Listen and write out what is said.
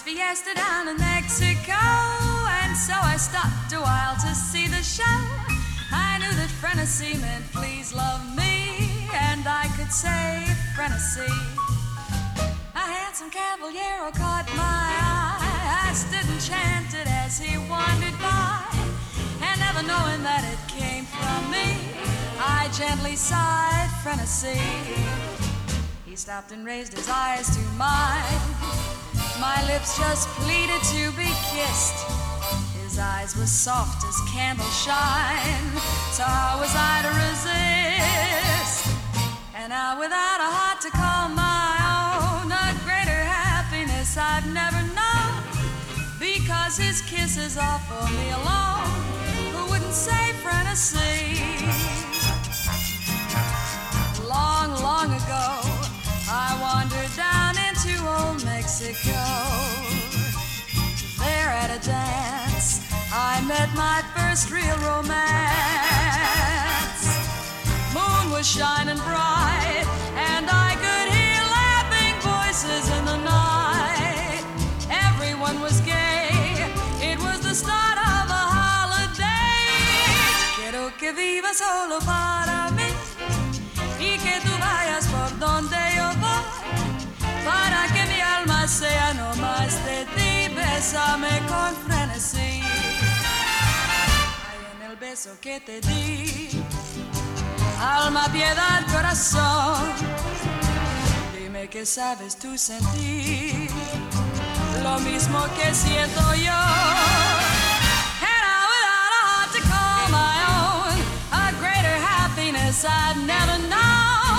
was fiesta down in Mexico, and so I stopped a while to see the show. I knew that Frenesy meant please love me, and I could say Frenesy. A handsome caballero caught my eye. I stood enchanted as he wandered by, and never knowing that it came from me, I gently sighed Frenesy. He stopped and raised his eyes to mine. My lips just pleaded to be kissed. His eyes were soft as candle shine, so how was I to resist? And now without a heart to call my own, a greater happiness I've never known, because his kisses offer me alone. Who wouldn't say Frenesy? Long, long ago, I wandered down into old Mexico. There at a dance, I met my first real romance. Moon was shining bright, and I could hear laughing voices in the night. Everyone was gay, it was the start of a holiday. Quiero que vivas solo para mí, y que tú vayas por donde yo voy, para que mi alma sea no más de ti. Bésame con frenesí. Ay, en el beso que te di, alma, piedad, corazón, dime que sabes tú sentir lo mismo que siento yo. And I, without a heart to call my own, a greater happiness I've never known.